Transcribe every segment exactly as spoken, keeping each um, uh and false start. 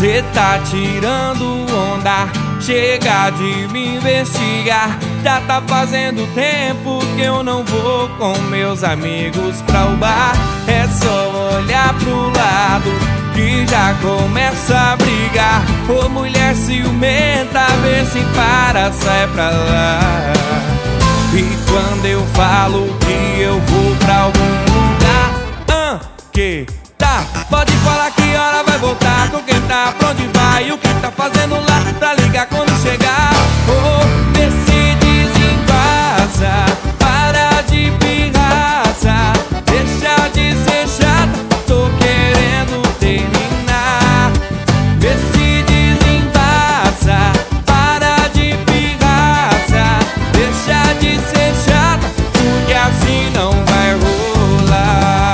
cê tá tirando onda, chega de me investigar. Já tá fazendo tempo que eu não vou com meus amigos pra o bar. É só olhar pro lado que já começa a brigar. Ô mulher ciumenta, vê se para, sai pra lá. E quando eu falo que eu vou pra algum lugar, ah, que tá? Pode falar que hora vai voltar, com quem tá, pra onde vai, o que tá fazendo lá, pra ligar quando chegar. Oh, vê se desenvasa, para de pirraça, deixa de ser chata, tô querendo terminar. Vê se desenvasa, para de pirraça, deixa de ser chata, porque assim não vai rolar.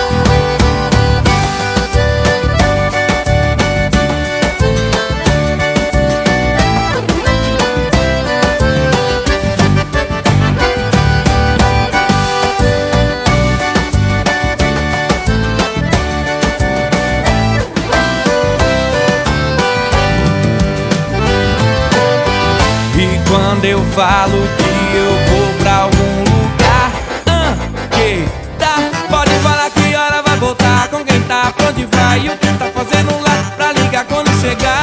Quando eu falo que eu vou pra algum lugar, ah, que tá? Pode falar que hora vai voltar, com quem tá, pra onde vai, o que tá fazendo lá, pra ligar quando chegar.